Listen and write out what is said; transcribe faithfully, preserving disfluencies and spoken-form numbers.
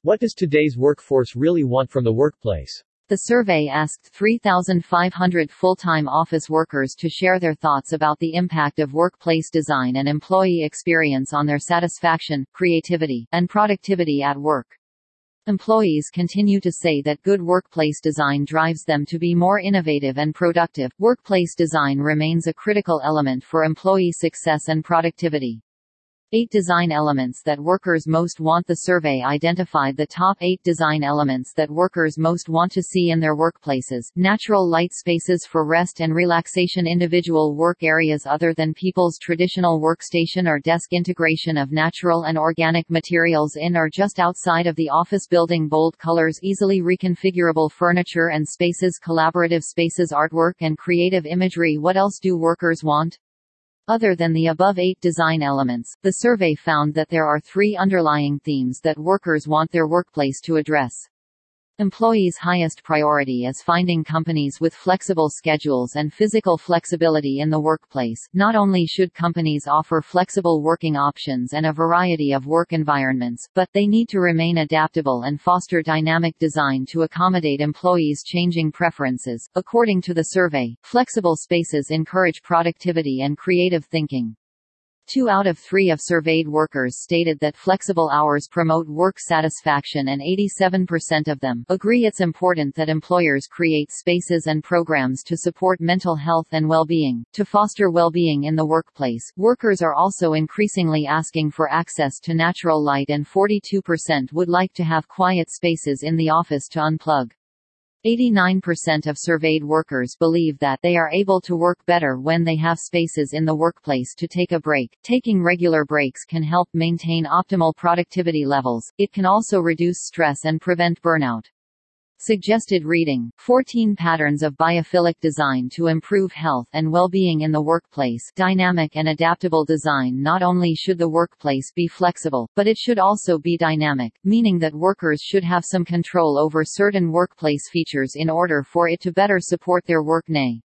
What does today's workforce really want from the workplace? The survey asked three thousand five hundred full-time office workers to share their thoughts about the impact of workplace design and employee experience on their satisfaction, creativity, and productivity at work. Employees continue to say that good workplace design drives them to be more innovative and productive. Workplace design remains a critical element for employee success and productivity. Eight design elements that workers most want. The survey identified the top eight design elements that workers most want to see in their workplaces: natural light spaces for rest and relaxation, individual work areas other than people's traditional workstation or desk, integration of natural and organic materials in or just outside of the office building, bold colors, easily reconfigurable furniture and spaces, collaborative spaces, artwork and creative imagery. What else do workers want? Other than the above eight design elements, the survey found that there are three underlying themes that workers want their workplace to address. Employees' highest priority is finding companies with flexible schedules and physical flexibility in the workplace. Not only should companies offer flexible working options and a variety of work environments, but they need to remain adaptable and foster dynamic design to accommodate employees' changing preferences. According to the survey, flexible spaces encourage productivity and creative thinking. Two out of three of surveyed workers stated that flexible hours promote work satisfaction, and eighty-seven percent of them agree it's important that employers create spaces and programs to support mental health and well-being. To foster well-being in the workplace, workers are also increasingly asking for access to natural light, and forty-two percent would like to have quiet spaces in the office to unplug. eighty-nine percent of surveyed workers believe that they are able to work better when they have spaces in the workplace to take a break. Taking regular breaks can help maintain optimal productivity levels. It can also reduce stress and prevent burnout. Suggested reading: fourteen Patterns of Biophilic Design to Improve Health and Well-Being in the Workplace. Dynamic and adaptable design. Not only should the workplace be flexible, but it should also be dynamic, meaning that workers should have some control over certain workplace features in order for it to better support their work. N A